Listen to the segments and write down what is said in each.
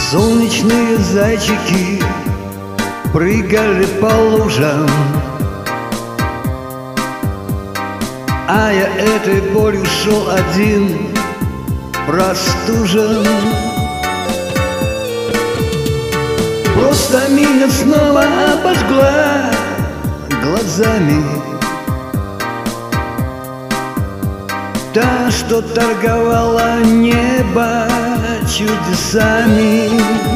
Солнечные зайчики прыгали по лужам, а я этой болью шел один, простужен. Просто меня снова обожгла глазами та, что торговала небо чудесами.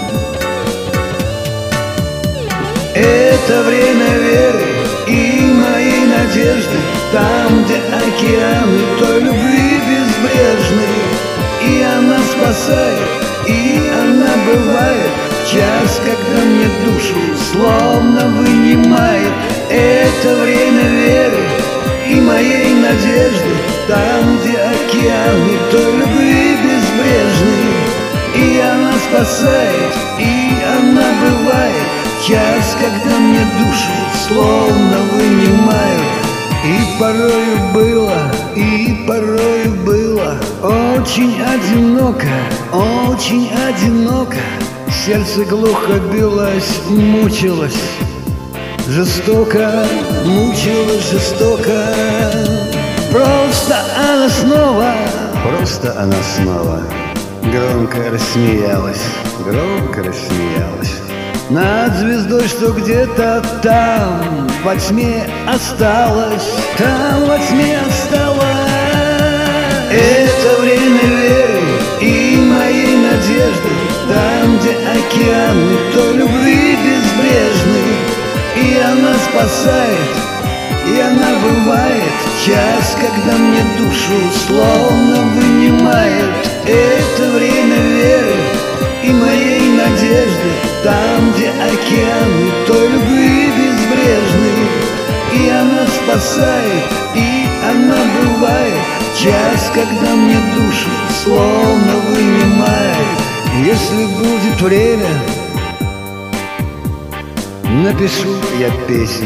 Это время веры и моей надежды, там, где океаны той любви безбрежной. И она спасает, и она бывает в час, когда мне душу словно вынимает. Это время веры и моей надежды, там, где океаны той любви безбрежной. И она спасает, и она бывает в час, когда мне душу словно вынимает. И порою было очень одиноко, очень одиноко. Сердце глухо билось, мучилось жестоко, мучилось жестоко. Просто она снова громко рассмеялась, громко рассмеялась над звездой, что где-то там во тьме осталась, там во тьме осталась. Это время веры и моей надежды, там, где океаны той любви безбрежной. И она спасает, и она бывает в час, когда мне душу словно вынимает. Это время веры и моей надежды, там, где океаны той любви безбрежной. И она спасает, и она бывает в час, когда мне душу словно вынимает. Если будет время, напишу я песню,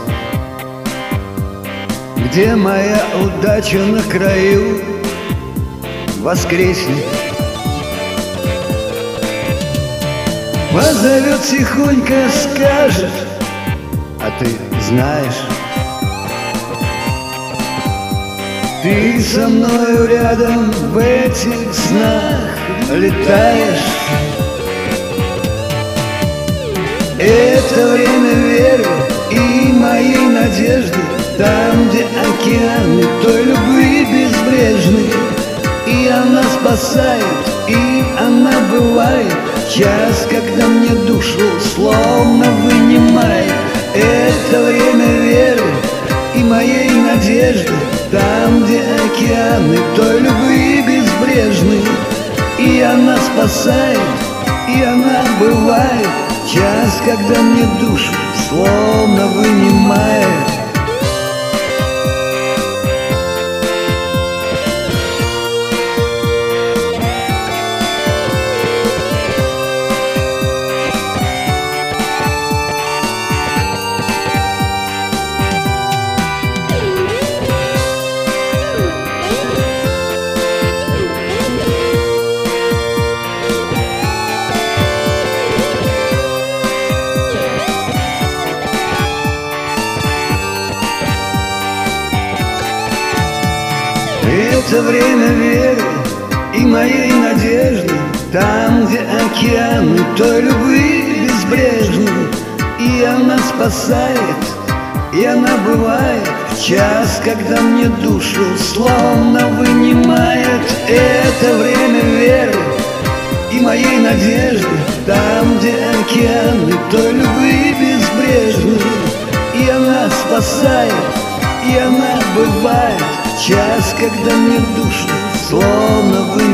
где моя удача на краю воскреснет. Позовет тихонько, скажет: а ты знаешь, ты со мною рядом в этих снах летаешь. Это время веры и моей надежды, там, где океаны той любви безбрежной. И она спасает, и она бывает в час, когда мне душу словно вынимает. Это время веры и моей надежды, там, где океаны той любви безбрежной. И она спасает, и она бывает в час, когда мне душу словно вынимает. Это время веры и моей надежды, там, где океаны той любви безбрежной. И она спасает, и она бывает в час, когда мне душу словно вынимает. Это время веры и моей надежды, там, где океаны той любви безбрежной. И она спасает, и она бывает в час, когда мне душу словно